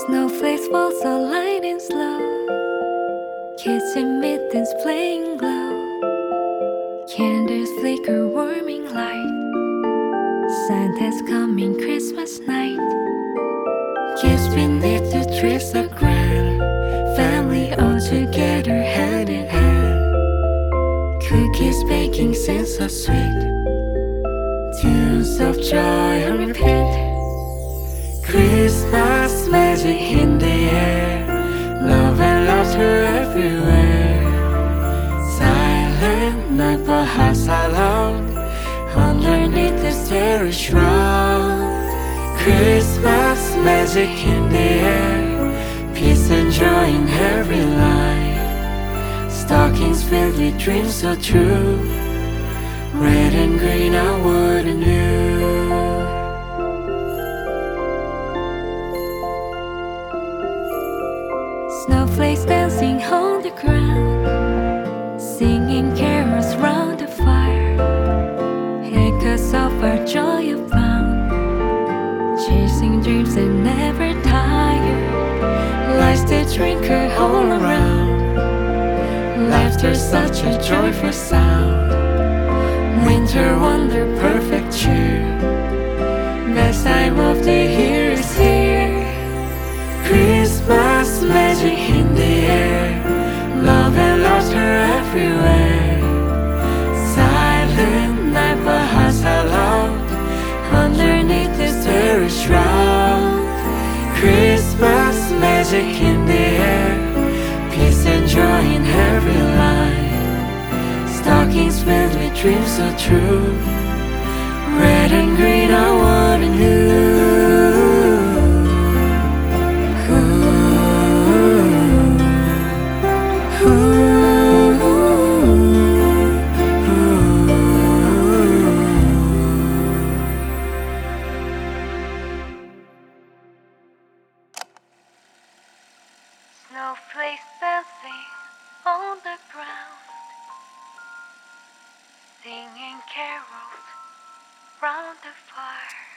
Snowflakes falls are lightning slow. Kids in mittens playing glow. Candles flicker warming light. Santa's coming Christmas night. Kids beneath the trees are grand. Family all together hand in hand. Cookies baking scents so sweet. Tunes of joy on repeat. Christmas magic in the air. Love and laughter everywhere. Silent night but hearts are loud. Underneath the starry shroud. Christmas magic in the air. Peace and joy in every life. Stockings filled with dreams so true. Red and green are what I knew. Snowflakes dancing on the ground, singing carols round the fire. Echoes of our joy abound, chasing dreams that never tire. Lights that twinkle all around. Laughter such a joyful sound. Winter wonder perfect cheer. Best time of the year is here. Christmas magic in the air. Love and laughter everywhere. Silent night but hearts are loud. Underneath the starry shroud. Christmas magic in the air. Peace and joy in every life. Stockings filled with dreams so true. Red and green are what I knew. Snowflakes dancing on the ground, singing carols round the fire.